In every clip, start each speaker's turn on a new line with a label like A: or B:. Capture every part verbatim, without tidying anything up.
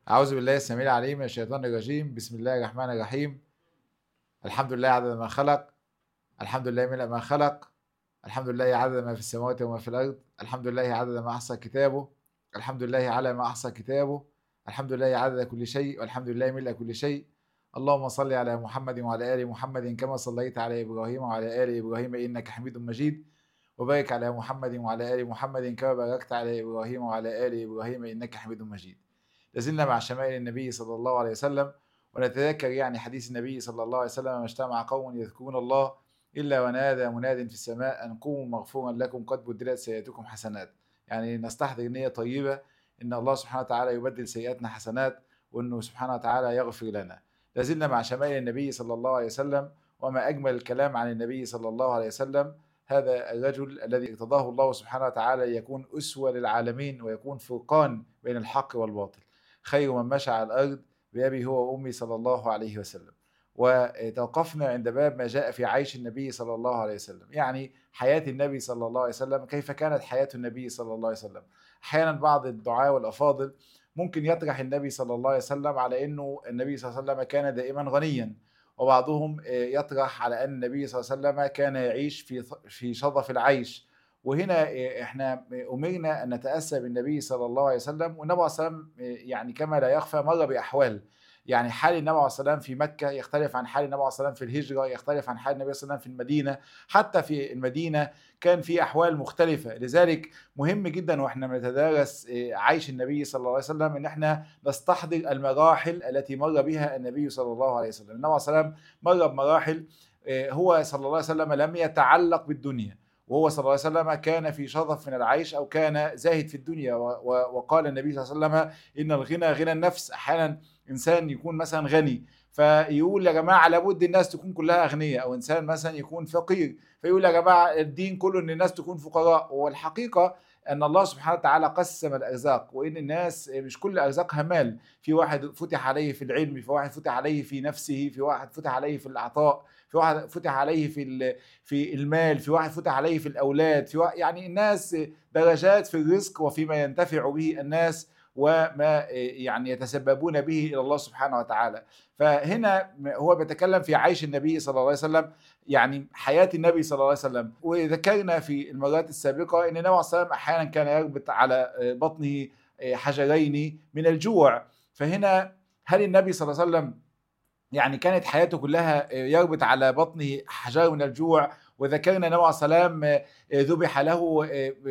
A: أعوذ بالله السميع العليم من الشيطان الرجيم. بسم الله الرحمن الرحيم. الحمد لله عدد ما خلق، الحمد لله ملء ما خلق، الحمد لله عدد ما في السماوات وما في الأرض، الحمد لله عدد ما أحصى كتابه، الحمد لله على ما أحصى كتابه، الحمد لله عدد كل شيء، والحمد لله ملء كل شيء. اللهم صل على محمد وعلى آل محمد كما صليت على إبراهيم وعلى آل إبراهيم إنك حميد مجيد، وبارك على محمد وعلى آل محمد كما باركت على إبراهيم وعلى آل إبراهيم إنك حميد مجيد. لازلنا مع شمائل النبي صلى الله عليه وسلم، ونتذكر يعني حديث النبي صلى الله عليه وسلم: ما اجتمع قوم يذكرون الله إلا ونادى مناد في السماء أن قوموا مغفورا لكم قد بدلت سيئاتكم حسنات. يعني نستحضر نية طيبة إن الله سبحانه وتعالى يبدل سيئاتنا حسنات، وإنه سبحانه وتعالى يغفر لنا. لازلنا مع شمائل النبي صلى الله عليه وسلم، وما أجمل الكلام عن النبي صلى الله عليه وسلم. هذا الرجل الذي ارتضاه الله سبحانه وتعالى يكون أسوة للعالمين ويكون فرقان بين الحق والباطل. خير من مشى على الأرض بأبي هو وأمي صلى الله عليه وسلم. وتوقفنا عند باب ما جاء في عيش النبي صلى الله عليه وسلم، يعني حياة النبي صلى الله عليه وسلم، كيف كانت حياة النبي صلى الله عليه وسلم. أحيانا بعض الدعاة والأفاضل ممكن يطرح النبي صلى الله عليه وسلم على أنه النبي صلى الله عليه وسلم كان دائما غنيا، وبعضهم يطرح على أن النبي صلى الله عليه وسلم كان يعيش في في شظف العيش. وهنا احنا امرنا ان نتاسى بالنبي صلى الله عليه وسلم، والنبي صلى الله عليه وسلم يعني كما لا يخفى مر باحوال. يعني حال النبي عليه الصلاه والسلام في مكه يختلف عن حال النبي عليه الصلاه والسلام في الهجره، يختلف عن حال النبي صلى الله عليه وسلم في المدينه. حتى في المدينه كان في احوال مختلفه، لذلك مهم جدا واحنا بنتدارس عيش النبي صلى الله عليه وسلم ان احنا نستحضر المراحل التي مر بها النبي صلى الله عليه وسلم. النبي عليه الصلاه والسلام مر بمراحل، هو صلى الله عليه وسلم لم يتعلق بالدنيا، وهو صلى الله عليه وسلم كان في شظف من العيش أو كان زاهد في الدنيا. وقال النبي صلى الله عليه وسلم: إن الغنى غنى النفس. أحيانا إنسان يكون مثلا غني فيقول يا جماعة لابد الناس تكون كلها أغنياء، أو إنسان مثلا يكون فقير فيقول يا جماعة الدين كله إن الناس تكون فقراء. والحقيقة أن الله سبحانه وتعالى قسم الأرزاق، وإن الناس مش كل أرزاقها مال. في واحد فتح عليه في العلم، في واحد فتح عليه في نفسه، في واحد فتح عليه في العطاء، في واحد فتح عليه في في المال، في واحد فتح عليه في الأولاد، في واحد يعني الناس درجات في الرزق وفيما ينتفع به الناس وما يعني يتسببون به إلى الله سبحانه وتعالى. فهنا هو بيتكلم في عيش النبي صلى الله عليه وسلم، يعني حياة النبي صلى الله عليه وسلم. وذكرنا في المرات السابقة أن النبي صلى الله عليه وسلم أحيانا كان يربط على بطنه حجرين من الجوع. فهنا هل النبي صلى الله عليه وسلم يعني كانت حياته كلها يربط على بطنه حجار من الجوع؟ وذكرنا النبي عليه الصلاه والسلام ذبح له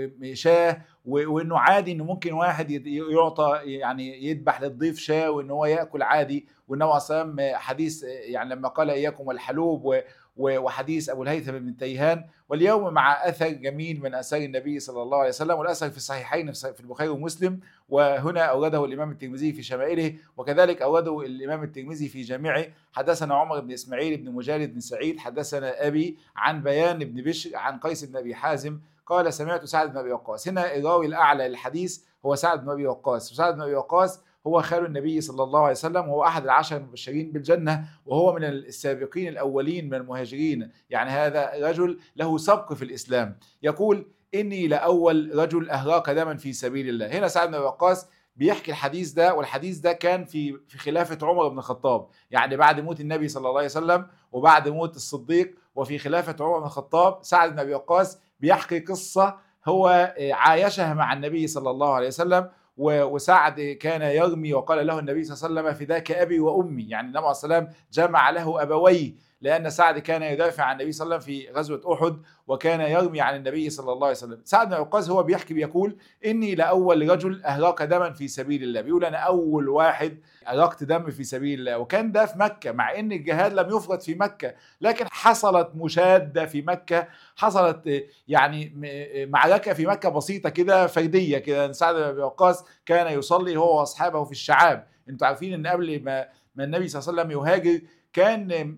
A: شاه، وانه عادي انه ممكن واحد يعطى يعني يذبح للضيف شاه وان هو ياكل عادي. والنبي عليه الصلاه والسلام حديث يعني لما قال اياكم والحلوب، وحديث ابو الهيثم بن تيهان. واليوم مع اثر جميل من اثار النبي صلى الله عليه وسلم، والاثر في الصحيحين في البخاري ومسلم، وهنا اورده الامام الترمذي في شمائله، وكذلك اورده الامام الترمذي في جامعه. حدثنا عمر بن اسماعيل بن مجالد بن سعيد حدثنا ابي عن بيان بن بشر عن قيس بن ابي حازم قال سمعت سعد بن ابي وقاص. هنا الراوي الاعلى للحديث هو سعد بن ابي وقاص، وسعد بن ابي وقاص هو خال النبي صلى الله عليه وسلم، وهو احد العشر المبشرين بالجنه، وهو من السابقين الاولين من المهاجرين. يعني هذا رجل له سبق في الاسلام. يقول اني لاول رجل اهراق دما في سبيل الله. هنا سعد بن ابي وقاص بيحكي الحديث ده، والحديث ده كان في في خلافه عمر بن الخطاب، يعني بعد موت النبي صلى الله عليه وسلم وبعد موت الصديق وفي خلافه عمر بن الخطاب. سعد بن ابي وقاص بيحكي قصه هو عايشها مع النبي صلى الله عليه وسلم. وسعد كان يرمي وقال له النبي صلى الله عليه وسلم فداك ابي وامي، يعني النبي عليه الصلاه والسلام جمع له ابويه، لأن سعد كان يدافع عن النبي صلى الله عليه وسلم في غزوة أحد وكان يرمي عن النبي صلى الله عليه وسلم. سعد بن أبي وقاص هو بيحكي بيقول إني لأول رجل أهراق دما في سبيل الله. بيقول أنا أول واحد أهرقت دم في سبيل الله، وكان ده في مكة، مع إن الجهاد لم يفرض في مكة، لكن حصلت مشادة في مكة، حصلت يعني معركة في مكة بسيطة كده فردية كده. سعد بن أبي وقاص كان يصلي هو وأصحابه في الشعاب. أنتوا عارفين إن قبل ما ما النبي صلى الله عليه وسلم يهاجر كان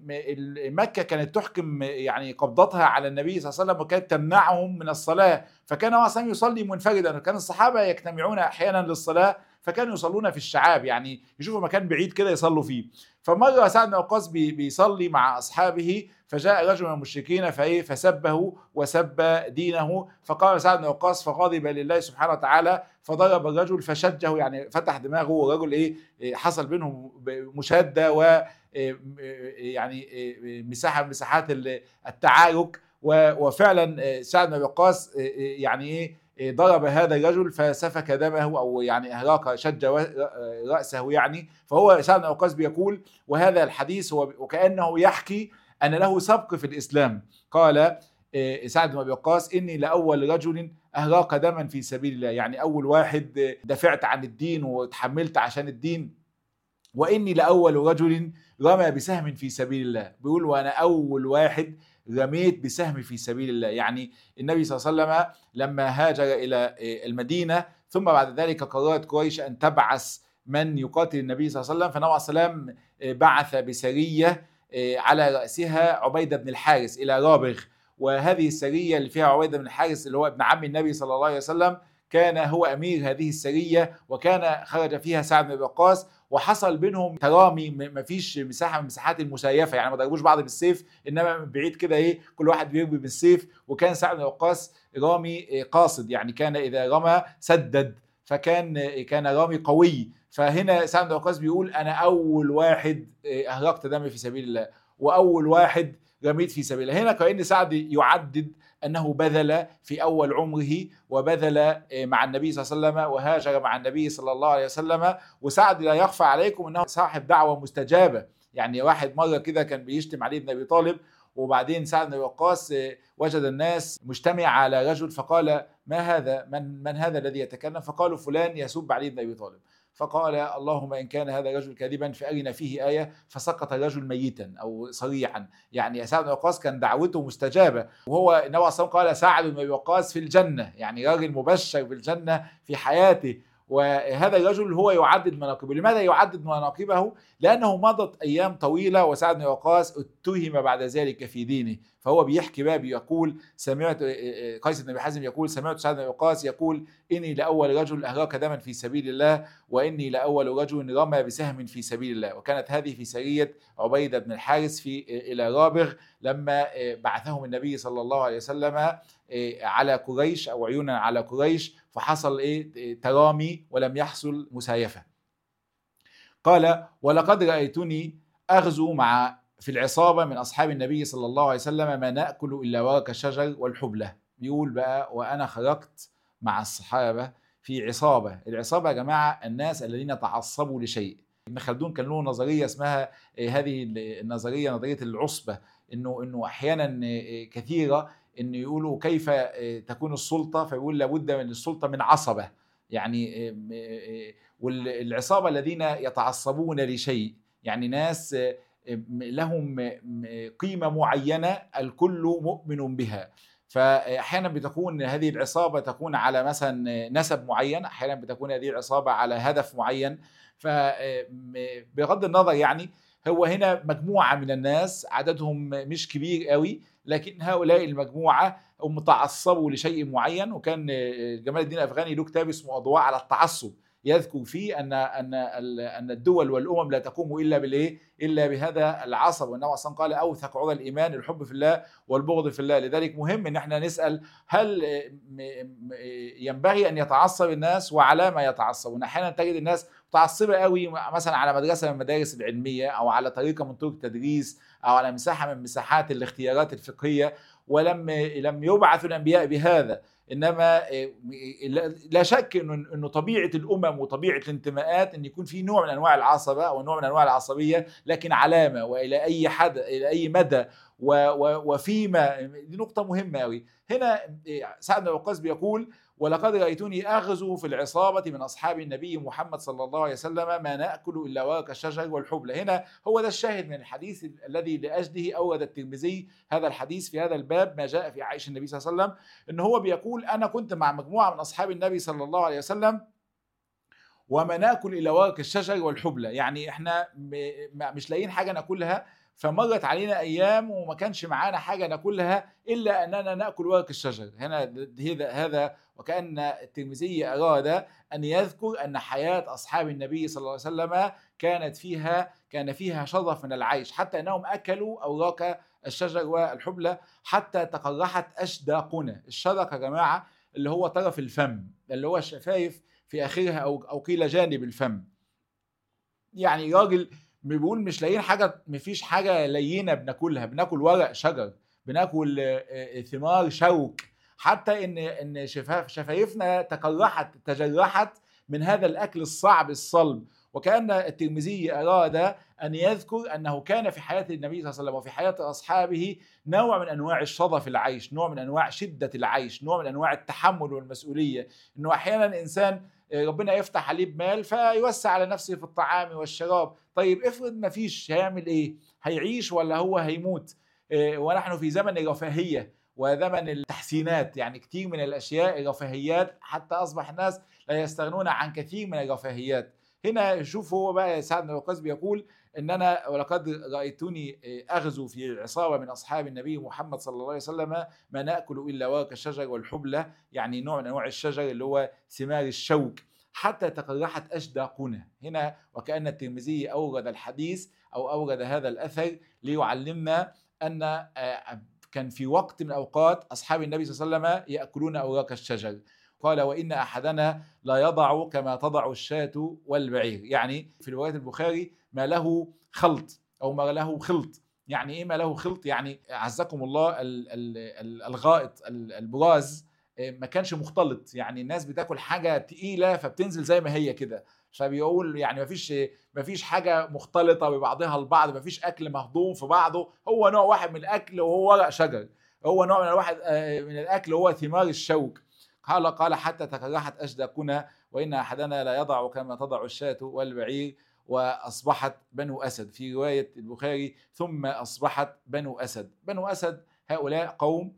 A: مكة كانت تحكم يعني قبضتها على النبي صلى الله عليه وسلم، وكانت تمنعهم من الصلاة، فكان هو أصلا يصلي منفردا، وكان الصحابة يجتمعون أحيانا للصلاة فكانوا يصلون في الشعاب، يعني يشوفوا مكان بعيد كده يصلوا فيه. فمره سعد بن وقاص بيصلي مع اصحابه، فجاء رجل من المشركين فايه فسبه وسب دينه، فقال سعد بن وقاص فغضب لله سبحانه وتعالى فضرب الرجل فشجه، يعني فتح دماغه، والرجل ايه حصل بينهم مشاده و يعني مساحه من مساحات التعارك. وفعلا سعد بن وقاص يعني ايه ضرب هذا الرجل فسفك دمه، او يعني اهراق شج راسه يعني. فهو سعد بن وقاص بيقول، وهذا الحديث هو وكانه يحكي ان له سبق في الاسلام. قال سعد بن وقاص اني لاول رجل اهراق دما في سبيل الله، يعني اول واحد دافعت عن الدين وتحملت عشان الدين. واني لاول رجل رمى بسهم في سبيل الله، بيقول وانا اول واحد رميت بسهم في سبيل الله. يعني النبي صلى الله عليه وسلم لما هاجر الى المدينه، ثم بعد ذلك قررت قريش ان تبعث من يقاتل النبي صلى الله عليه وسلم، فالنبي صلى الله عليه وسلم بعث بسريه على راسها عبيده بن الحارث الى رابغ. وهذه السريه اللي فيها عبيده بن الحارث اللي هو ابن عم النبي صلى الله عليه وسلم كان هو امير هذه السريه، وكان خرج فيها سعد بن وقاص، وحصل بينهم ترامي، ما فيش مساحه من مساحات المسايفه، يعني ما ضربوش بعض بالسيف، انما من بعيد كده ايه كل واحد بيرمي بالسيف. وكان سعد بن وقاص رامي قاصد، يعني كان اذا رمى سدد، فكان كان رامي قوي. فهنا سعد بن وقاص بيقول انا اول واحد اهرقت دمي في سبيل الله، واول واحد رميت في سبيل الله. هنا كأن سعد يعدد أنه بذل في أول عمره، وبذل مع النبي صلى الله عليه وسلم، وهاجر مع النبي صلى الله عليه وسلم. وسعد لا يخفى عليكم أنه صاحب دعوة مستجابة. يعني واحد مرة كده كان بيشتم علي بن أبي طالب، وبعدين سعد بن وقاص وجد الناس مجتمع على رجل، فقال ما هذا، من, من هذا الذي يتكلم؟ فقالوا فلان يسب علي بن أبي طالب. فقال اللهم إن كان هذا الرجل كاذبا فأرنا فيه آية، فسقط الرجل ميتا أو صريعا. يعني سعد بن وقاص كان دعوته مستجابة، وهو النبي صلى الله عليه وسلم قال سعد بن وقاص في الجنة، يعني راجل مبشر بالجنة في حياته. وهذا الرجل هو يعدد مناقبه. لماذا يعدد مناقبه؟ لأنه مضت أيام طويلة وسعد بن وقاص اتهم بعد ذلك في دينه. فهو بيحكي باب يقول سمعت قيس بن أبي حازم يقول سمعت سعد بن وقاص يقول إني لأول رجل أهراق دما في سبيل الله، وإني لأول رجل رمى بسهم في سبيل الله. وكانت هذه في سرية عبيدة بن الحارث في إلى رابغ، لما بعثهم النبي صلى الله عليه وسلم على قريش، أو عيونا على قريش، فحصل إيه ترامي ولم يحصل مسايفة. قال ولقد رأيتني أغزو مع في العصابة من أصحاب النبي صلى الله عليه وسلم ما نأكل إلا ورق الشجر والحبلة. بيقول بقى وأنا خرجت مع الصحابة في عصابة. العصابة يا جماعة الناس الذين تعصبوا لشيء. ابن خلدون كان له نظرية اسمها هذه النظرية نظرية العصبة، إنه إنه أحيانا كثيرة إنه يقولوا كيف تكون السلطة، فيقول لابد من السلطة من عصبة. يعني والعصابة الذين يتعصبون لشيء، يعني ناس لهم قيمة معينة الكل مؤمن بها. فأحيانا بتكون هذه العصابة تكون على مثلا نسب معين، أحيانا بتكون هذه العصابة على هدف معين. فبغض النظر يعني هو هنا مجموعة من الناس عددهم مش كبير قوي، لكن هؤلاء المجموعة هم متعصبوا لشيء معين. وكان جمال الدين الأفغاني له كتاب اسمه أضواء على التعصب، يذكر فيه ان ان ان الدول والامم لا تقوم الا بالايه؟ الا بهذا العصب. والنبي صلى الله عليه وسلم قال اوثق عرى الايمان الحب في الله والبغض في الله. لذلك مهم ان احنا نسال هل ينبغي ان يتعصب الناس وعلى ما يتعصبون؟ احيانا تجد الناس متعصبه قوي مثلا على مدرسه من المدارس العلميه، او على طريقه من طرق التدريس، او على مساحه من مساحات الاختيارات الفقهيه، ولم لم يبعث الانبياء بهذا. انما لا شك انه انه طبيعه الامم وطبيعه الانتماءات ان يكون في نوع من انواع العصبه او نوع من انواع العصبيه، لكن علامه والى اي حد الى اي مدى وفيما. دي نقطه مهمه قوي. هنا سعد بن وقاص بيقول ولقد رأيتني أغزو في العصابة من أصحاب النبي محمد صلى الله عليه وسلم ما نأكل إلا ورق الشجر والحبلة. هنا هو ده الشاهد من الحديث الذي لأجله أورد الترمذي هذا الحديث في هذا الباب، ما جاء في عائشة النبي صلى الله عليه وسلم، إن هو بيقول أنا كنت مع مجموعة من أصحاب النبي صلى الله عليه وسلم وما نأكل إلا ورق الشجر والحبلة. يعني إحنا مش لاقيين حاجة نأكلها، فمرت علينا ايام وما كانش معانا حاجه ناكلها الا اننا ناكل ورق الشجر. هنا هذا هذا وكأن الترمذي اراد ان يذكر ان حياه اصحاب النبي صلى الله عليه وسلم كانت فيها كان فيها شرف من العيش، حتى انهم اكلوا اوراق الشجر والحبلى حتى تقرحت اشداقنا. الشدق يا جماعه اللي هو طرف الفم، اللي هو الشفايف في اخرها او او قيل جانب الفم. يعني راجل بيقول مش لاقيين حاجه، مفيش حاجه لينه بناكلها، بناكل ورق شجر، بناكل ثمار شوك، حتى ان ان شفايفنا تقرحت تجرحت من هذا الاكل الصعب الصلب. وكأن الترمذي اراد ان يذكر انه كان في حياه النبي صلى الله عليه وسلم وفي حياه اصحابه نوع من انواع الشظى في العيش، نوع من انواع شده العيش، نوع من انواع التحمل والمسؤوليه. انه احيانا انسان ربنا يفتح عليه بمال فيوسع على نفسه في الطعام والشراب. طيب افرض ما فيش، هيعمل ايه؟ هيعيش ولا هو هيموت؟ ونحن في زمن الرفاهيه وزمن التحسينات، يعني كثير من الاشياء الرفاهيات حتى اصبح الناس لا يستغنون عن كثير من الرفاهيات. هنا شوف هو بقى سعد بن وقاص بيقول ان انا ولقد رايتني اغزو في عصابه من اصحاب النبي محمد صلى الله عليه وسلم ما ناكل الا ورق الشجر والحبلى، يعني نوع من انواع الشجر اللي هو ثمار الشوك، حتى تقرحت اشداقنا. هنا وكأن الترمذي اورد الحديث او اورد هذا الاثر ليعلمنا ان كان في وقت من الاوقات اصحاب النبي صلى الله عليه وسلم ياكلون اوراق الشجر. قال وان احدنا لا يضع كما تضع الشاة والبعير، يعني في روايه البخاري ما له خلط او ما له خلط. يعني ايه ما له خلط؟ يعني عزكم الله الغائط البراز ما كانش مختلط، يعني الناس بتاكل حاجه تقيله فبتنزل زي ما هي كده، فبيقول يعني مفيش مفيش حاجه مختلطه ببعضها البعض، مفيش اكل مهضوم في بعضه، هو نوع واحد من الاكل وهو ورق شجر، هو نوع من واحد من الاكل وهو ثمار الشوك. قال قال حتى تقرحت اشداقنا وان احدنا لا يضع كما تضع الشاة والبعير واصبحت بنو اسد. في روايه البخاري ثم اصبحت بنو اسد. بنو اسد هؤلاء قوم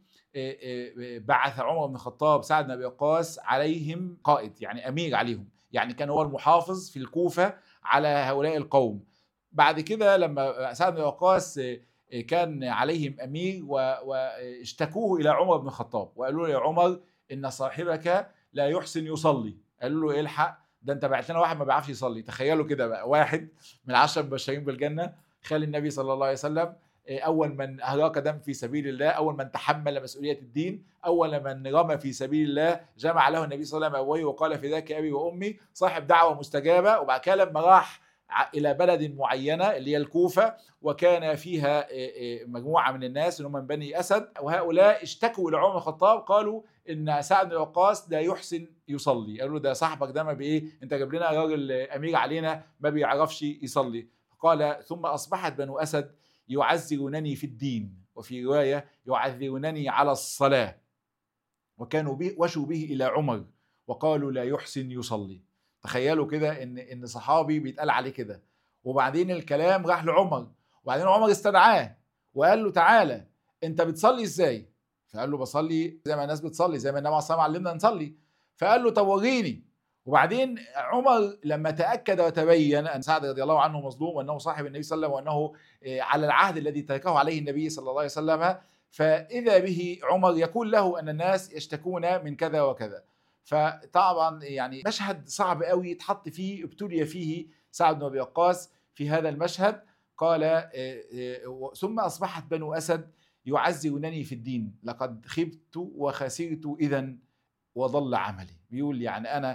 A: بعث عمر بن الخطاب سعد بن ابي وقاص عليهم قائد، يعني امير عليهم، يعني كان هو المحافظ في الكوفه على هؤلاء القوم. بعد كده لما سعد بن ابي وقاص كان عليهم امير واشتكوه الى عمر بن الخطاب وقالوا له يا عمر ان صاحبك لا يحسن يصلي. قالوا له الحق ده انت بعت لنا واحد ما بيعرفش يصلي. تخيلوا كده بقى، واحد من عشرة المبشرين بالجنه، خال النبي صلى الله عليه وسلم، اول من اهراق دم في سبيل الله، اول من تحمل مسؤوليه الدين، اول من رمى في سبيل الله، جمع له النبي صلى الله عليه وسلم ابويه وقال فداك ابي وامي، صاحب دعوه مستجابه. وبعد كده لما راح الى بلد معينه اللي هي الكوفه وكان فيها مجموعه من الناس اللي هم من بني اسد، وهؤلاء اشتكوا الى عمر بن الخطاب قالوا ان سعد بن وقاص لا يحسن يصلي. قالوا ده صاحبك ده ما بايه، انت جايب لنا راجل امير علينا ما بيعرفش يصلي. قال ثم اصبحت بنو اسد يعذرونني في الدين، وفي روايه يعذرونني على الصلاه، وكانوا به وشوا به الى عمر وقالوا لا يحسن يصلي. تخيلوا كده ان ان صحابي بيتقال عليه كده، وبعدين الكلام راح لعمر، وبعدين عمر استدعاه وقال له تعالى انت بتصلي ازاي؟ فقال له بصلي زي ما الناس بتصلي، زي ما النبي عليه الصلاه والسلام علمنا نصلي. فقال له طب وريني. وبعدين عمر لما تاكد وتبين ان سعد رضي الله عنه مظلوم وانه صاحب النبي صلى الله عليه وسلم وانه على العهد الذي تركه عليه النبي صلى الله عليه وسلم، فاذا به عمر يقول له ان الناس يشتكون من كذا وكذا. فطبعا يعني مشهد صعب قوي يتحط فيه، ابتلي فيه سعد بن ابي وقاص في هذا المشهد. قال ثم اصبحت بنو اسد يعزرونني في الدين لقد خبت وخسرت اذا وضل عملي. بيقول يعني انا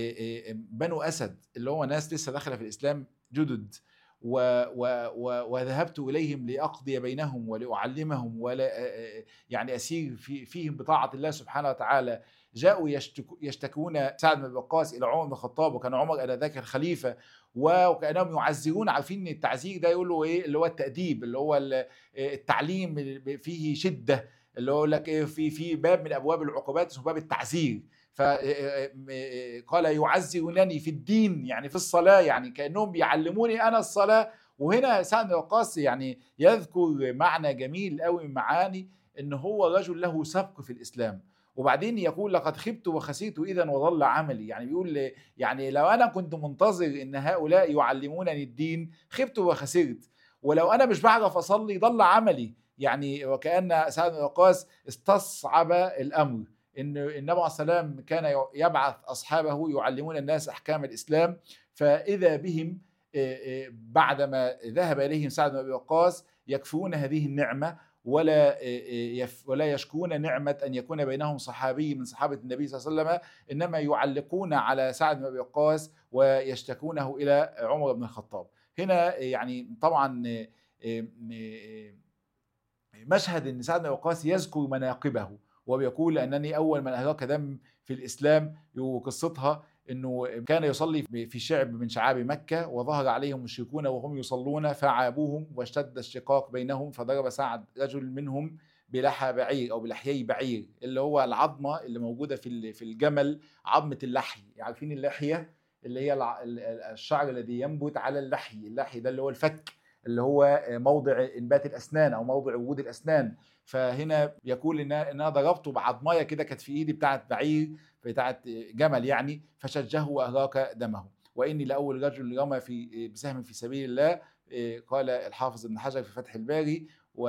A: بنو اسد اللي هو ناس لسه داخله في الاسلام جدد، و و و وذهبت اليهم لاقضي بينهم ولاعلمهم ولا يعني اسير في فيهم بطاعه الله سبحانه وتعالى. جاءوا يشتكون سعد بن ابي وقاص الى عمر بن الخطاب، وكان عمر انذاك الخليفه، وكانهم يعزرون. عارفين ان التعزير ده يقول له ايه؟ اللي هو التاديب، اللي هو التعليم فيه شده، اللي هو يقول لك ايه في في باب من ابواب العقوبات اسمه باب التعزير. فقال يعزرونني في الدين يعني في الصلاه، يعني كانهم بيعلموني انا الصلاه. وهنا سعد بن وقاص يعني يذكر معنى جميل قوي من معاني ان هو رجل له سبق في الاسلام. وبعدين يقول لقد خبت وخسيت اذا وضل عملي، يعني بيقول يعني لو انا كنت منتظر ان هؤلاء يعلمونني الدين خبت وخسرت. ولو انا مش بعرف اصلي ضل عملي. يعني وكأن سعد بن أبي وقاص استصعب الامر، ان النبي عليه السلام كان يبعث اصحابه يعلمون الناس احكام الاسلام، فاذا بهم بعدما ذهب اليهم سعد بن ابي وقاص يكفرون هذه النعمه، ولا ولا يشكون نعمه ان يكون بينهم صحابي من صحابه النبي صلى الله عليه وسلم، انما يعلقون على سعد بن ابي وقاص ويشتكونه الى عمر بن الخطاب. هنا يعني طبعا مشهد ان سعد بن ابي وقاص يذكر مناقبه وبيقول انني اول من اهلك دم في الاسلام، وقصتها انه كان يصلي في شعب من شعاب مكه وظهر عليهم مشركون وهم يصلون فعابوهم واشتد الشقاق بينهم، فضرب سعد رجل منهم بلحى بعير او بلحيي بعير، اللي هو العظمه اللي موجوده في في الجمل، عظمه اللحي. عارفين اللحيه اللي هي الشعر الذي ينبت على اللحي، اللحي ده اللي هو الفك، اللي هو موضع انبات الاسنان او موضع وجود الاسنان. فهنا يقول ان انا ضربته بعظمايه كده كانت في ايدي بتاعت بعير بتاعت جمل يعني، فشجه واراك دمه. واني لاول رجل رمى في بسهم في سبيل الله، قال الحافظ ابن حجر في فتح الباري،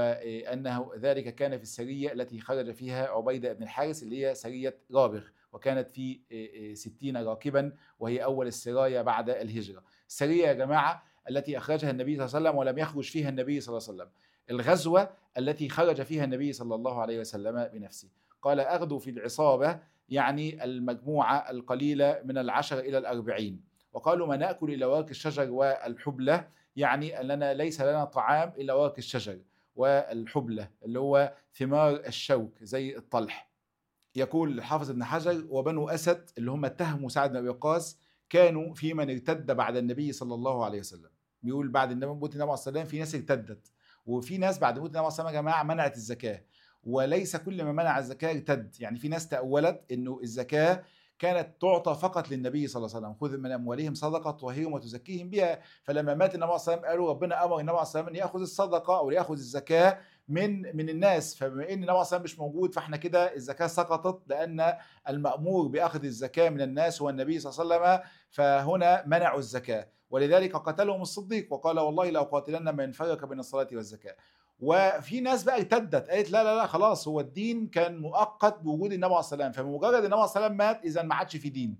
A: وانه ذلك كان في السريه التي خرج فيها عبيده بن الحارث اللي هي سريه رابغ، وكانت في ستين راكبا، وهي اول السرايا بعد الهجره. السريه يا جماعه التي أخرجها النبي صلى الله عليه وسلم ولم يخرج فيها النبي صلى الله عليه وسلم، الغزوة التي خرج فيها النبي صلى الله عليه وسلم بنفسه. قال أغدو في العصابة، يعني المجموعة القليلة من العشر إلى الأربعين. وقالوا ما نأكل إلا ورق الشجر والحبلة، يعني أننا ليس لنا طعام إلا ورق الشجر والحبلة اللي هو ثمار الشوك زي الطلح. يقول الحافظ ابن حجر وبنو أسد اللي هم اتهموا سعد بن أبي وقاص كانوا في من ارتد بعد النبي صلى الله عليه وسلم. بيقول بعد النبي موت النبي عليه السلام في ناس ارتدت، وفي ناس بعد موت النبي عليه السلام يا جماعه منعت الزكاه، وليس كل ما منع الزكاه ارتد. يعني في ناس تأولت انه الزكاه كانت تعطى فقط للنبي صلى الله عليه وسلم، خذ من اموالهم صدقه تطهرهم وتزكيهم بها. فلما مات النبي عليه السلام قالوا ربنا امر النبي عليه السلام ان ياخذ الصدقه او ياخذ الزكاه من من الناس، فبما ان النبي عليه السلام مش موجود فاحنا كده الزكاه سقطت، لان المأمور باخذ الزكاه من الناس هو النبي صلى الله عليه وسلم، فهنا منعوا الزكاه. ولذلك قتلهم الصديق وقال والله لاقاتلن من فرق بين الصلاه والزكاه. وفي ناس بقى ارتدت قالت لا لا لا خلاص هو الدين كان مؤقت بوجود النبي عليه السلام، فمجرد النبي عليه السلام مات اذا ما عادش في دين.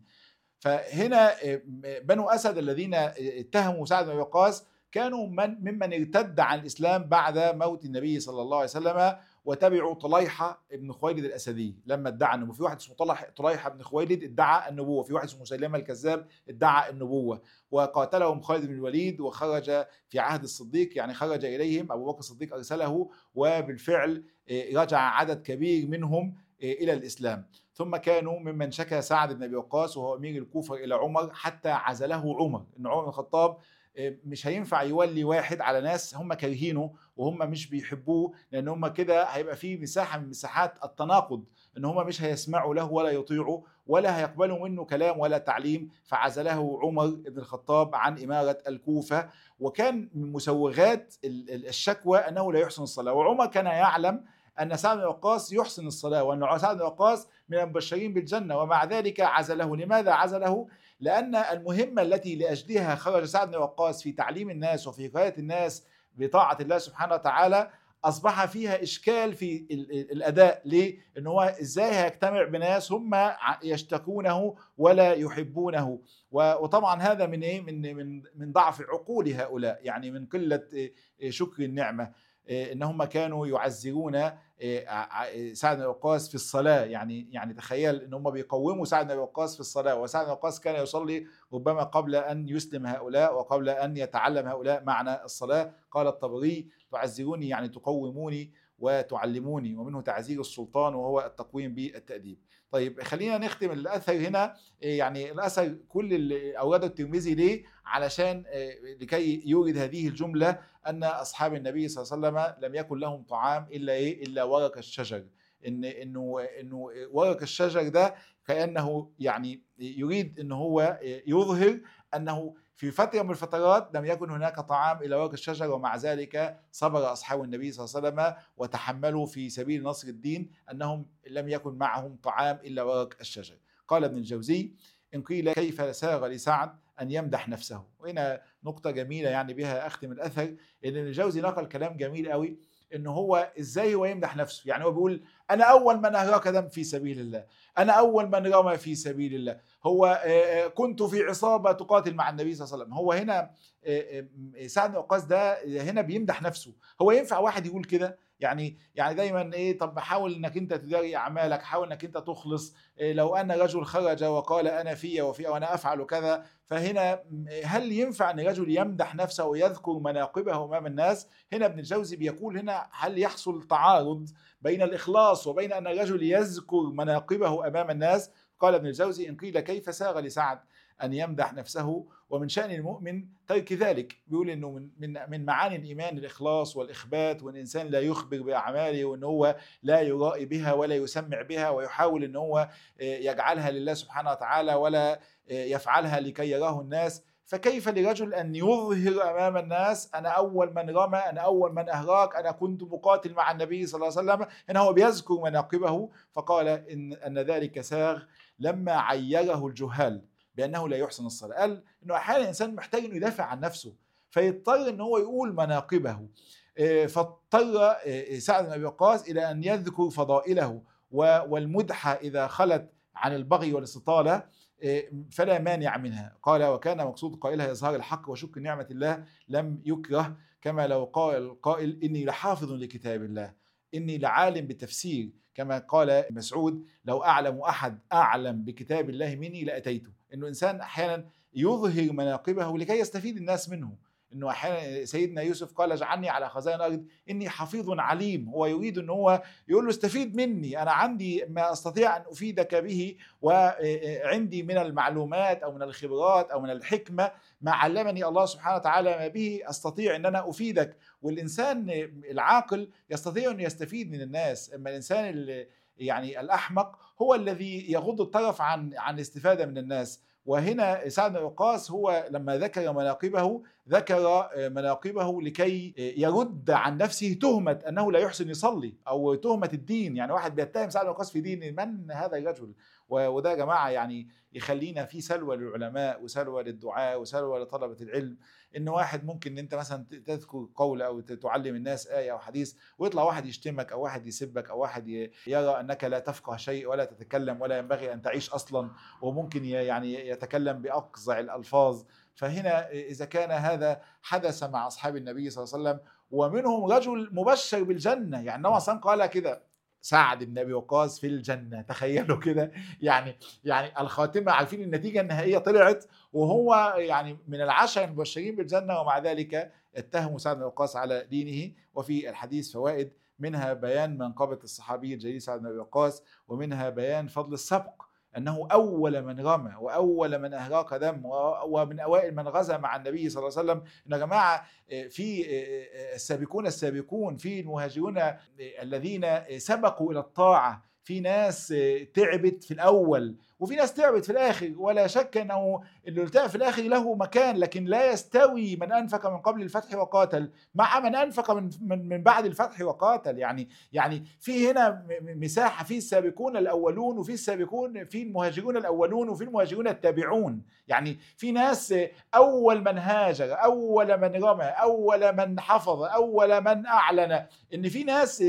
A: فهنا بنو اسد الذين اتهموا سعد بن ابي وقاص كانوا من ممن ارتد عن الاسلام بعد موت النبي صلى الله عليه وسلم، وتبعوا طليحه بن خويلد الاسدي لما ادعى النبوه. في واحد اسمه طليحه بن خويلد ادعى النبوه، في واحد اسمه مسيلمه الكذاب ادعى النبوه، وقاتلهم خالد بن الوليد وخرج في عهد الصديق، يعني خرج اليهم ابو بكر الصديق ارسله، وبالفعل رجع عدد كبير منهم الى الاسلام. ثم كانوا ممن شكى سعد بن ابي وقاص وهو امير الكوفه الى عمر حتى عزله عمر، ان عمر بن الخطاب مش هينفع يولي واحد على ناس هم كارهينه وهم مش بيحبوه، لان هم كده هيبقى في مساحه من مساحات التناقض، ان هم مش هيسمعوا له ولا يطيعوا ولا هيقبلوا منه كلام ولا تعليم، فعزله عمر بن الخطاب عن اماره الكوفه. وكان من مسوغات الشكوى انه لا يحسن الصلاه، وعمر كان يعلم ان سعد بن وقاص يحسن الصلاه وان سعد بن وقاص من المبشرين بالجنه، ومع ذلك عزله. لماذا عزله؟ لأن المهمة التي لأجلها خرج سعد بن وقاص في تعليم الناس وفي هداية الناس بطاعة الله سبحانه وتعالى أصبح فيها إشكال في الأداء. ليه؟ إن هو إزاي هيجتمع بناس هم يشتكونه ولا يحبونه؟ وطبعا هذا من إيه؟ من من من ضعف عقول هؤلاء، يعني من قلة شكر النعمة، ان هم كانوا يعزرون سعد بن وقاص في الصلاه. يعني يعني تخيل ان هم بيقوموا سعد بن وقاص في الصلاه، وسعد بن وقاص كان يصلي ربما قبل ان يسلم هؤلاء وقبل ان يتعلم هؤلاء معنى الصلاه. قال الطبري تعزروني يعني تقوموني وتعلموني، ومنه تعزير السلطان وهو التقويم بالتأديب. طيب خلينا نختم الاثر هنا. يعني الاثر كل اللي اورده الترمذي ليه؟ علشان لكي يورد هذه الجمله ان اصحاب النبي صلى الله عليه وسلم لم يكن لهم طعام الا ايه؟ الا ورق الشجر. ان انه انه ورق الشجر ده كانه يعني يريد ان هو يظهر انه في فتره من الفترات لم يكن هناك طعام الا ورق الشجر، ومع ذلك صبر اصحاب النبي صلى الله عليه وسلم وتحملوا في سبيل نصر الدين انهم لم يكن معهم طعام الا ورق الشجر. قال ابن الجوزي: ان قيل كيف ساغ لسعد أن يمدح نفسه. وهنا نقطة جميلة يعني بها أختم الأثر، إن الجوزي نقل كلام جميل قوي، إن هو إزاي هو يمدح نفسه. يعني هو بيقول أنا أول من أهراك دم في سبيل الله، أنا أول من رمى في سبيل الله، هو كنت في عصابة تقاتل مع النبي صلى الله عليه وسلم. هو هنا سعد بن وقاص ده هنا بيمدح نفسه. هو ينفع واحد يقول كده؟ يعني يعني دايما ايه، طب حاول انك انت تداري اعمالك، حاول انك انت تخلص. إيه لو ان رجل خرج وقال انا في وفي وانا افعل كذا، فهنا هل ينفع ان رجل يمدح نفسه ويذكر مناقبه امام الناس؟ هنا ابن الجوزي بيقول هنا هل يحصل تعارض بين الاخلاص وبين ان الرجل يذكر مناقبه امام الناس؟ قال ابن الجوزي ان قيل كيف ساغ لسعد ان يمدح نفسه ومن شأن المؤمن ترك ذلك. بيقول انه من من من معاني الايمان الاخلاص والاخبات، وان الانسان لا يخبر باعماله، وان هو لا يرائي بها ولا يسمع بها، ويحاول ان هو يجعلها لله سبحانه وتعالى ولا يفعلها لكي يراه الناس. فكيف لرجل ان يظهر امام الناس انا اول من رمى، انا اول من اهراك، انا كنت مقاتل مع النبي صلى الله عليه وسلم؟ هنا هو بيذكر مناقبه. فقال ان ان ذلك ساغ لما عيره الجهال بانه لا يحسن الصلاه. قال انه احيانا الانسان محتاج انه يدافع عن نفسه، فيضطر ان هو يقول مناقبه. فاضطر سعد بن ابي وقاص الى ان يذكر فضائله، والمدح اذا خلت عن البغي والاستطاله فلا مانع منها. قال وكان مقصود قائلها اظهار الحق وشكر نعمه الله لم يكره، كما لو قال قائل اني لحافظ لكتاب الله، اني لعالم بالتفسير، كما قال مسعود لو اعلم احد اعلم بكتاب الله مني لاتيته. انه انسان احيانا يظهر مناقبه لكي يستفيد الناس منه. انه احيانا سيدنا يوسف قال اجعلني على خزائن الارض اني حفيظ عليم. هو يريد ان هو يقول له استفيد مني، انا عندي ما استطيع ان افيدك به، وعندي من المعلومات او من الخبرات او من الحكمه ما علمني الله سبحانه وتعالى ما به استطيع ان انا افيدك. والانسان العاقل يستطيع ان يستفيد من الناس، اما الانسان يعني الاحمق هو الذي يغض الطرف عن عن الاستفاده من الناس. وهنا سعد بن وقاص هو لما ذكر مناقبه ذكر مناقبه لكي يرد عن نفسه تهمة أنه لا يحسن يصلي أو تهمة الدين. يعني واحد بيتهم سعد بن وقاص في دين، من هذا الرجل؟ وده يا جماعة يعني يخلينا في سلوى للعلماء وسلوى للدعاء وسلوى لطلبة العلم. إن واحد ممكن أنت مثلا تذكر قول أو تعلم الناس آية أو حديث، ويطلع واحد يشتمك أو واحد يسبك أو واحد يرى أنك لا تفقه شيء ولا تتكلم ولا ينبغي أن تعيش أصلا، وممكن يعني يتكلم بأقزع الألفاظ. فهنا إذا كان هذا حدث مع أصحاب النبي صلى الله عليه وسلم ومنهم رجل مبشر بالجنة، يعني النبي صلى الله عليه وسلم قال كده سعد بن ابي وقاص في الجنه، تخيلوا كده. يعني يعني الخاتمه عارفين النتيجه النهائيه طلعت، وهو يعني من العشر المبشرين بالجنه، ومع ذلك اتهموا سعد بن وقاص على دينه. وفي الحديث فوائد، منها بيان منقبه الصحابي الجليل سعد بن ابي وقاص، ومنها بيان فضل السبق، أنه أول من رمى وأول من أهراق دم ومن أوائل من غزا مع النبي صلى الله عليه وسلم. إن يا جماعة في السابقون السابقون، في المهاجرون الذين سبقوا إلى الطاعة، في ناس تعبت في الأول وفي ناس تعبت في الآخر، ولا شك أنه اللي تعب في الآخر له مكان، لكن لا يستوي من أنفق من قبل الفتح وقاتل مع من أنفق من من من بعد الفتح وقاتل. يعني يعني في هنا مساحة، في السابقون الأولون وفي السابقون، في المهاجرون الأولون وفي المهاجرون التابعون. يعني في ناس أول من هاجر، أول من رمى، أول من حفظ، أول من أعلن. إن في ناس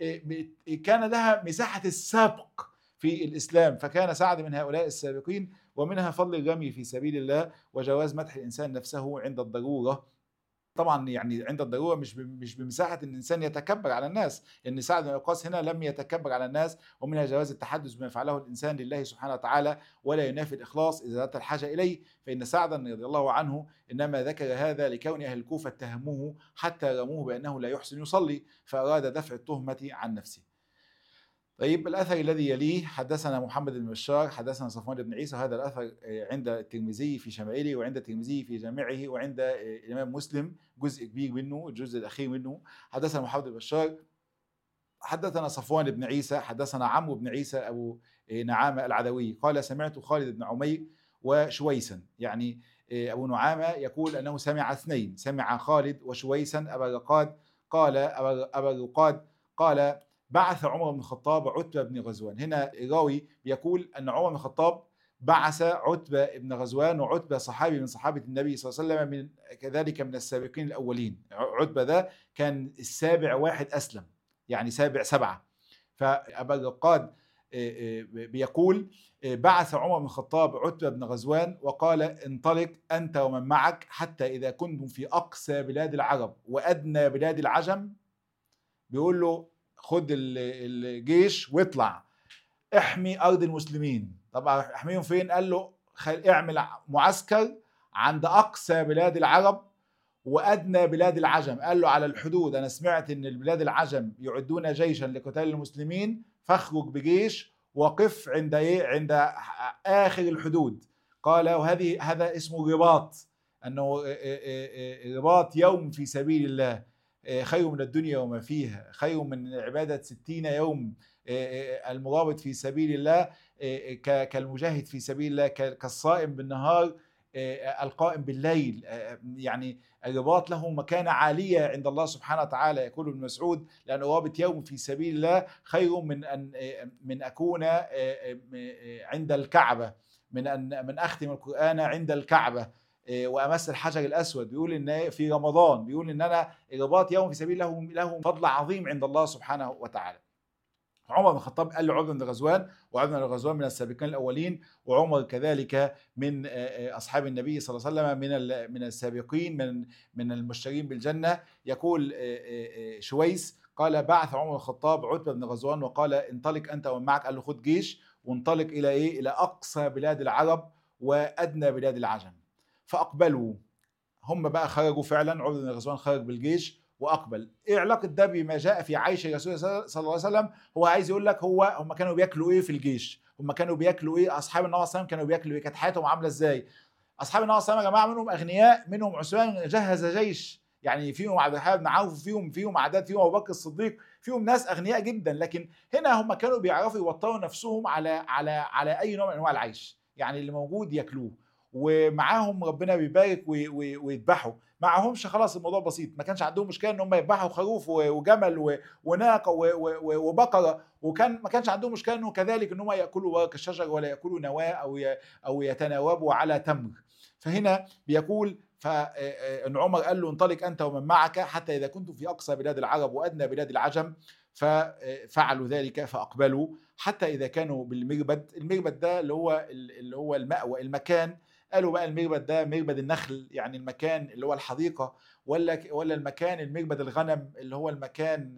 A: كان لها مساحة السبق في الإسلام، فكان سعد من هؤلاء السابقين. ومنها فضل الرمي في سبيل الله وجواز مدح الإنسان نفسه عند الضرورة. طبعا يعني عند الضروره، مش مش بمساحه ان الانسان يتكبر على الناس، ان سعد بن وقاص هنا لم يتكبر على الناس. ومنها جواز التحدث بما فعله الانسان لله سبحانه وتعالى ولا ينافي الاخلاص اذا ذات الحاجه اليه. فان سعدا رضي الله عنه انما ذكر هذا لكون اهل الكوفه اتهموه حتى رموه بانه لا يحسن يصلي، فاراد دفع التهمه عن نفسه. طيب الأثر الذي يليه، حدثنا محمد بن بشار حدثنا صفوان بن عيسى. هذا الأثر عند الترمذي في شمائله، وعند الترمذي في جامعه، وعند الإمام مسلم جزء كبير منه، الجزء الأخير منه. حدثنا محمد بن بشار حدثنا صفوان بن عيسى حدثنا عمرو بن عيسى أبو نعامة العدوي قال سمعت خالد بن عمير وشويسا. يعني أبو نعامة يقول أنه سمع اثنين، سمع خالد وشويسا أبا الرقاد قال أبا الرقاد قال بعث عمر بن الخطاب عتبة بن غزوان. هنا الراوي يقول أن عمر بن الخطاب بعث عتبة بن غزوان، وعتبة صحابي من صحابة النبي صلى الله عليه وسلم، من كذلك من السابقين الأولين. عتبة ده كان السابع واحد أسلم، يعني سابع سبعة. فأبا الرقاد بيقول بعث عمر بن الخطاب عتبة بن غزوان وقال انطلق أنت ومن معك حتى إذا كنتم في أقصى بلاد العرب وأدنى بلاد العجم، بيقول له خد الجيش واطلع احمي أرض المسلمين. طبعا احميهم فين؟ قال له اعمل معسكر عند أقصى بلاد العرب وأدنى بلاد العجم. قال له على الحدود، أنا سمعت إن البلاد العجم يعدون جيشا لقتال المسلمين، فاخرج بجيش وقف عند إيه؟ عند آخر الحدود. قال وهذه هذا اسمه رباط، أنه رباط يوم في سبيل الله خير من الدنيا وما فيها، خير من عبادة ستين يوم. المرابط في سبيل الله كالمجاهد في سبيل الله، كالصائم بالنهار القائم بالليل. يعني الرباط له مكانة عالية عند الله سبحانه وتعالى. يقول ابن مسعود لأن رابط يوم في سبيل الله خير من أن من أكون عند الكعبة، من أن من أختم القرآن عند الكعبة وأمس الحجر الأسود. بيقول إن في رمضان، بيقول إن أنا الرباط يوم في سبيل الله له فضل عظيم عند الله سبحانه وتعالى. عمر بن الخطاب قال له عتبة بن غزوان، وعتبة بن غزوان من السابقين الأولين، وعمر كذلك من أصحاب النبي صلى الله عليه وسلم، من من السابقين، من من المبشرين بالجنة. يقول شويس قال بعث عمر بن الخطاب عتبة بن غزوان وقال انطلق أنت ومن معك، قال له خد جيش وانطلق إلى إيه؟ إلى أقصى بلاد العرب وأدنى بلاد العجم. فأقبلوا هم بقى، خرجوا فعلا. عتبة بن غزوان خرج بالجيش واقبل. ايه علاقه ده بما جاء في عيش الرسول صلى الله عليه وسلم؟ هو عايز يقول لك هو هم كانوا بياكلوا ايه في الجيش، هم كانوا بياكلوا ايه، اصحاب النبي صلى الله عليه وسلم كانوا بياكلوا ايه، كانت حياتهم عامله ازاي. اصحاب النبي صلى الله عليه وسلم يا جماعه منهم اغنياء، منهم عثمان جهز جيش، يعني فيهم عبد الرحمن بن عوف، فيهم فيهم اعداد، فيهم ابو بكر الصديق، فيهم ناس اغنياء جدا. لكن هنا هم كانوا بيعرفوا يوطنوا نفسهم على على على اي نوع من انواع العيش، يعني اللي موجود ياكلوه، ومعاهم ربنا بيبارك ويذبحوا. معهمش خلاص الموضوع بسيط، ما كانش عندهم مشكله ان هم يذبحوا خروف وجمل وناقه وبقره، وكان ما كانش عندهم مشكله انه كذلك ان هم ياكلوا ورق الشجر ولا ياكلوا نواه او او يتناوبوا على تمر. فهنا بيقول فان عمر قال له انطلق انت ومن معك حتى اذا كنتم في اقصى بلاد العرب وادنى بلاد العجم. ففعلوا ذلك فاقبلوا حتى اذا كانوا بالمربد. المربد ده اللي هو اللي هو المأوى، المكان. قالوا بقى المربد ده مربد النخل، يعني المكان اللي هو الحديقة، ولا ولا المكان المربد الغنم اللي هو المكان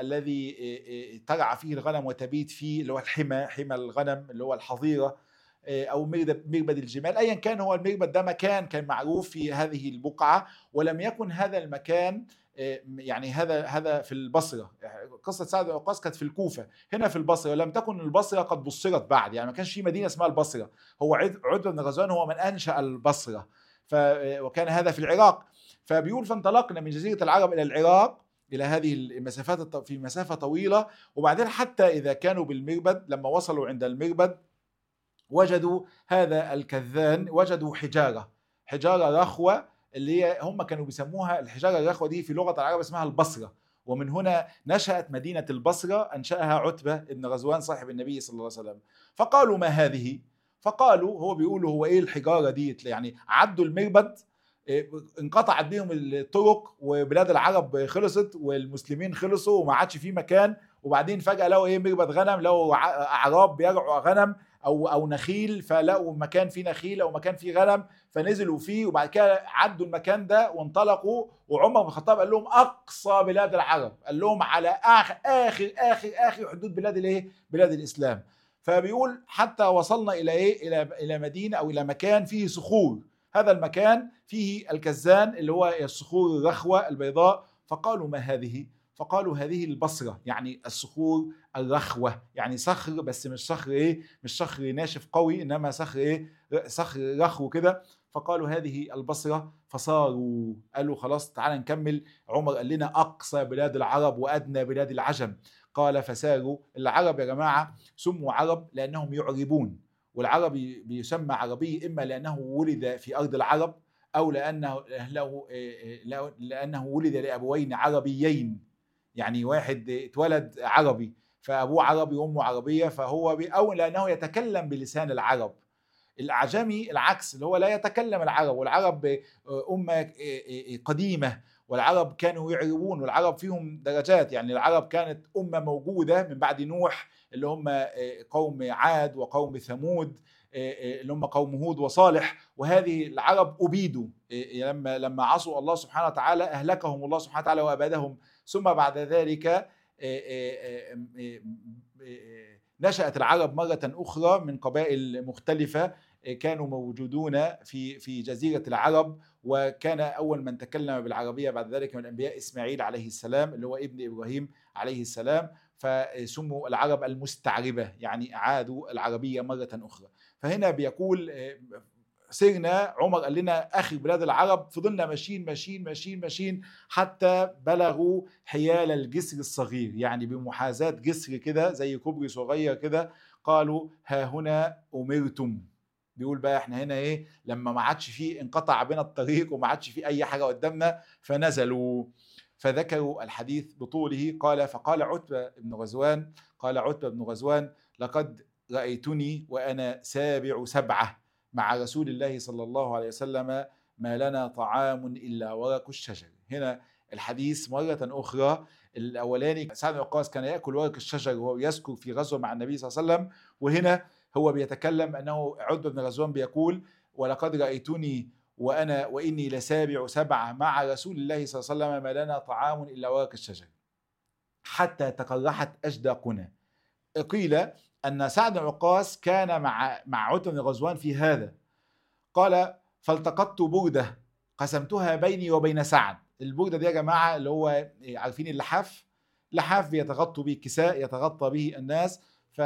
A: الذي ترعى فيه الغنم وتبيت فيه، اللي هو الحمى، حمى الغنم اللي هو الحظيرة، أو مربد الجمال. أيا كان هو المربد ده مكان كان معروف في هذه البقعة، ولم يكن هذا المكان يعني هذا هذا في البصرة. قصة سعد بن وقاص كانت في الكوفة، هنا في البصرة، ولم تكن البصرة قد بصرت بعد، يعني ما كانش في مدينة اسمها البصرة. هو عتبة بن غزوان هو من أنشأ البصرة، ف وكان هذا في العراق. فبيقول فانطلقنا من جزيرة العرب إلى العراق، إلى هذه المسافات في مسافة طويلة. وبعدين حتى إذا كانوا بالمربد، لما وصلوا عند المربد وجدوا هذا الكذان، وجدوا حجارة حجارة رخوة، اللي هي هم كانوا بيسموها الحجارة الرخوة دي في لغة العرب اسمها البصرة. ومن هنا نشأت مدينة البصرة، أنشأها عتبة بن غزوان صاحب النبي صلى الله عليه وسلم. فقالوا ما هذه؟ فقالوا، هو بيقولوا هو ايه الحجارة دي؟ يعني عدوا المربد، انقطعت بهم الطرق وبلاد العرب خلصت والمسلمين خلصوا وما عادش في مكان، وبعدين فجأة لقوا ايه؟ مربد غنم، لقوا أعراب بيرعوا غنم او او نخيل، فلقوا مكان فيه نخيل او مكان فيه غنم فنزلوا فيه، وبعد كده عدوا المكان ده وانطلقوا. وعمر بن الخطاب قال لهم اقصى بلاد العرب، قال لهم على اخر اخر اخر اخر حدود بلاد الايه؟ بلاد الاسلام. فبيقول حتى وصلنا الى ايه؟ الى الى مدينه او الى مكان فيه صخور، هذا المكان فيه الكزان اللي هو الصخور الرخوه البيضاء. فقالوا ما هذه؟ فقالوا هذه البصرة، يعني الصخور الرخوة، يعني صخر بس مش صخر ايه؟ مش صخر ناشف قوي، انما صخر ايه؟ صخر رخو كده. فقالوا هذه البصرة. فصاروا قالوا خلاص تعالى نكمل. عمر قال لنا أقصى بلاد العرب وأدنى بلاد العجم. قال فساروا. العرب يا جماعة سموا عرب لأنهم يعربون، والعربي بيسمى عربي إما لأنه ولد في أرض العرب، أو لأنه له لأنه ولد لأبوين عربيين، يعني واحد اتولد عربي فأبوه عربي وأمه عربية فهو بي، أو لأنه يتكلم بلسان العرب. الأعجمي العكس، اللي هو لا يتكلم العرب، والعرب أمة قديمة، والعرب كانوا يعربون، والعرب فيهم درجات. يعني العرب كانت أمة موجودة من بعد نوح اللي هم قوم عاد وقوم ثمود اللي هم قوم هود وصالح، وهذه العرب أبيدوا لما لما عصوا الله سبحانه وتعالى أهلكهم الله سبحانه وتعالى وأبادهم. ثم بعد ذلك نشأت العرب مرة أخرى من قبائل مختلفة كانوا موجودون في في جزيرة العرب، وكان أول من تكلم بالعربية بعد ذلك من الأنبياء إسماعيل عليه السلام اللي هو ابن إبراهيم عليه السلام، فسموا العرب المستعربة، يعني أعادوا العربية مرة أخرى. فهنا بيقول سيرنا، عمر قال لنا آخر بلاد العرب، فضلنا ماشيين ماشيين ماشيين ماشيين حتى بلغوا حيال الجسر الصغير، يعني بمحاذاة جسر كده زي كوبري صغير كده، قالوا ها هنا أمرتم. بيقول بقى احنا هنا ايه، لما ما عادش فيه، انقطع بنا الطريق وما عادش فيه اي حاجة قدامنا، فنزلوا. فذكروا الحديث بطوله. قال فقال عتبة بن غزوان قال عتبة بن غزوان لقد رأيتني وأنا سابع سبعة مع رسول الله صلى الله عليه وسلم ما لنا طعام إلا ورق الشجر. هنا الحديث مرة أخرى، الأولاني سعد بن وقاص كان يأكل ورق الشجر وهو يذكر في غزوة مع النبي صلى الله عليه وسلم، وهنا هو بيتكلم أنه عتبة بن غزوان بيقول ولقد رأيتني وأنا وإني لسابع سبعة مع رسول الله صلى الله عليه وسلم ما لنا طعام إلا ورق الشجر حتى تقرحت أجداقنا. قيل أن سعد بن وقاص كان مع مع عتبة بن غزوان في هذا. قال فالتقطت بردة قسمتها بيني وبين سعد. البردة دي يا جماعة اللي هو عارفين اللحاف، لحاف بيتغطوا به الكساء، يتغطى به الناس.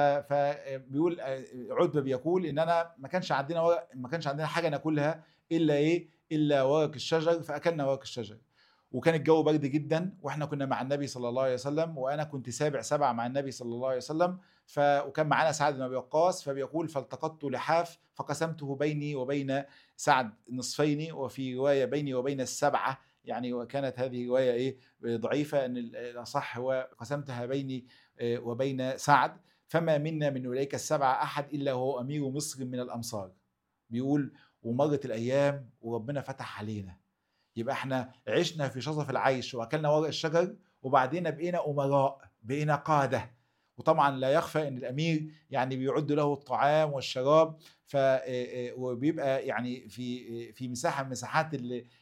A: فبيقول عتبة بيقول ان انا ما كانش عندنا ورق، ما كانش عندنا حاجه ناكلها الا ايه، الا ورق الشجر، فاكلنا ورق الشجر. وكان الجو برد جدا، واحنا كنا مع النبي صلى الله عليه وسلم، وانا كنت سابع سبعة مع النبي صلى الله عليه وسلم. ف وكان معانا سعد بن ابي وقاص، فبيقول فالتقطت لحاف فقسمته بيني وبين سعد نصفين، وفي روايه بيني وبين السبعه، يعني وكانت هذه روايه ايه ضعيفه، ان الاصح هو قسمتها بيني وبين سعد. فما منا من أولئك السبعة أحد إلا هو أمير مصر من الأمصار. بيقول ومرت الأيام وربنا فتح علينا، يبقى احنا عشنا في شظف العيش وأكلنا ورق الشجر، وبعدين بقينا أمراء، بقينا قادة. وطبعا لا يخفى ان الامير يعني بيعد له الطعام والشراب، ف وبيبقى يعني في في مساحه من مساحات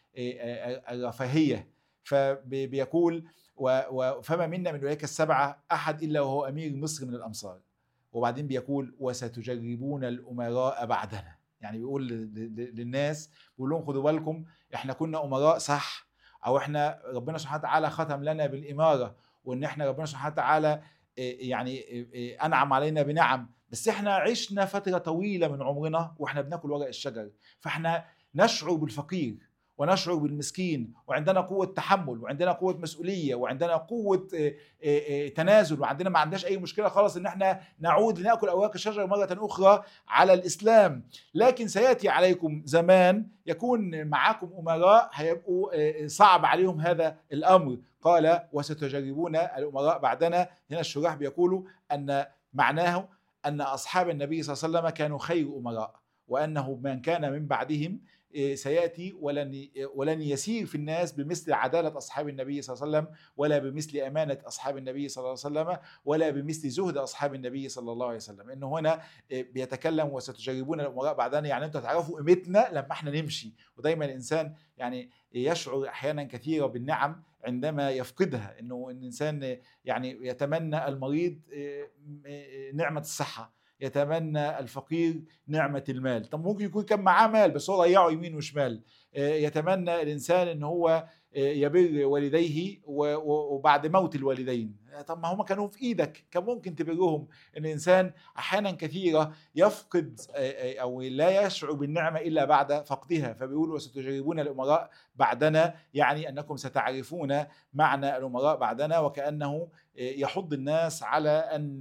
A: الرفاهيه. فبيقول فما منا من أولئك السبعة أحد إلا وهو أمير مصر من الأمصار. وبعدين بيقول وستجربون الأمراء بعدنا، يعني بيقول للناس، بيقول لهم خدوا بالكم احنا كنا أمراء صح، أو احنا ربنا سبحانه وتعالى ختم لنا بالإمارة، وإن احنا ربنا سبحانه وتعالى يعني أنعم علينا بنعم، بس احنا عشنا فترة طويلة من عمرنا واحنا بناكل ورق الشجر، فاحنا نشعر بالفقير ونشعر بالمسكين، وعندنا قوة تحمل، وعندنا قوة مسؤولية، وعندنا قوة تنازل، وعندنا ما عندناش أي مشكلة خالص إن احنا نعود لنأكل أوراق الشجر مرة أخرى على الإسلام. لكن سيأتي عليكم زمان يكون معاكم أمراء هيبقوا صعب عليهم هذا الأمر. قال وستجربون الأمراء بعدنا. هنا الشراح بيقولوا أن معناه أن أصحاب النبي صلى الله عليه وسلم كانوا خير أمراء، وأنه من كان من بعدهم سيأتي ولن ولن يسير في الناس بمثل عدالة أصحاب النبي صلى الله عليه وسلم، ولا بمثل أمانة أصحاب النبي صلى الله عليه وسلم، ولا بمثل زهد أصحاب النبي صلى الله عليه وسلم. إنه هنا بيتكلم وستجربون الأمراء بعدنا، يعني أنتوا تعرفوا قيمتنا لما احنا نمشي. ودايما الإنسان يعني يشعر أحيانا كثيرة بالنعم عندما يفقدها، إنه الإنسان يعني يتمنى المريض نعمة الصحة، يتمنى الفقير نعمة المال. طب ممكن يكون كان معاه مال بس هو ضيعه يمين وشمال. يتمنى الإنسان إن هو يبر والديه وبعد موت الوالدين، طب ما هم كانوا في إيدك، كان ممكن تبرهم. الإنسان أحيانا كثيرة يفقد أو لا يشعر بالنعمة إلا بعد فقدها. فبيقولوا وستجربون الأمراء بعدنا، يعني أنكم ستعرفون معنى الأمراء بعدنا، وكأنه يحض الناس على أن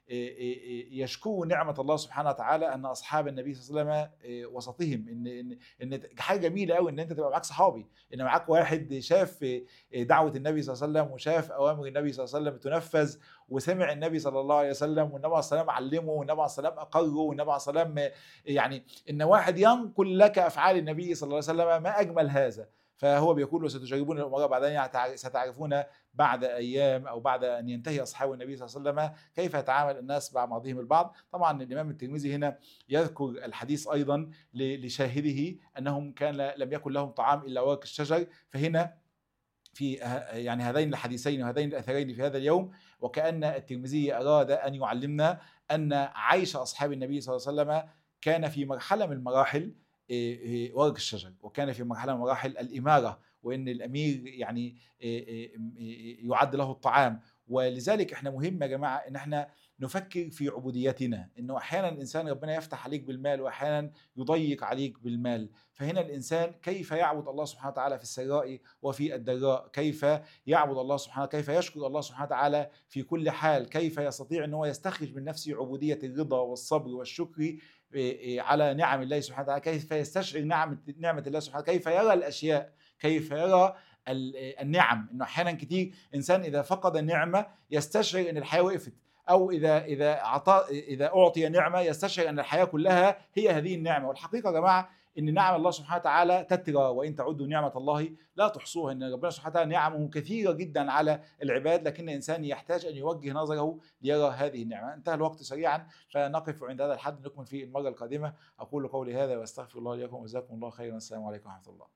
A: يشكروا نعمة الله سبحانه وتعالى أن أصحاب النبي صلى الله عليه وسلم وسطهم. إن إن إن حاجة جميلة قوي إن أنت تبقى معاك صحابي، إن معاك واحد شاف دعوة النبي صلى الله عليه وسلم وشاف أوامر النبي صلى الله عليه وسلم تنفذ، وسمع النبي صلى الله عليه وسلم، والنبي عليه الصلاة والسلام علمه، والنبي عليه الصلاة والسلام أقره، والنبي عليه الصلاة والسلام يعني إن واحد ينقل لك أفعال النبي صلى الله عليه وسلم، ما أجمل هذا. فهو بيقول وستجربون الأمور بعدين ستعرفون بعد أيام أو بعد أن ينتهي أصحاب النبي صلى الله عليه وسلم كيف يتعامل الناس مع بعضهم البعض. طبعا الإمام الترمذي هنا يذكر الحديث أيضا لشاهده أنهم كان لم يكن لهم طعام إلا ورق الشجر. فهنا في يعني هذين الحديثين وهذين الأثرين في هذا اليوم، وكأن الترمذي أراد أن يعلمنا أن عيش أصحاب النبي صلى الله عليه وسلم كان في مرحلة من المراحل ورق الشجر، وكان في مرحلة من مراحل الإمارة، وإن الأمير يعني يعد له الطعام. ولذلك احنا مهم يا جماعة ان احنا نفكر في عبوديتنا، انه احيانا الانسان ربنا يفتح عليك بالمال واحيانا يضيق عليك بالمال. فهنا الانسان كيف يعبد الله سبحانه وتعالى في السراء وفي الضراء، كيف يعبد الله سبحانه، كيف يشكر الله سبحانه وتعالى في كل حال، كيف يستطيع ان هو يستخرج من نفسه عبودية الرضا والصبر والشكر على نعم الله سبحانه وتعالى، كيف يستشعر نعمة نعمة الله سبحانه وتعالى، كيف يرى الاشياء، كيف يرى النعم. انه احيانا كتير انسان اذا فقد النعمه يستشعر ان الحياه وقفت، او اذا اذا اعطى اذا اعطي نعمه يستشعر ان الحياه كلها هي هذه النعمه. والحقيقه يا جماعه ان نعم الله سبحانه وتعالى تترى، وان تعدوا نعمه الله لا تحصوها. ان ربنا سبحانه وتعالى نعمه كثيره جدا على العباد، لكن الانسان يحتاج ان يوجه نظره ليرى هذه النعمه. انتهى الوقت سريعا فنقف عند هذا الحد، نكمل في المره القادمه. اقول قولي هذا واستغفر الله لكم وجزاكم الله خيرا. السلام عليكم ورحمه الله.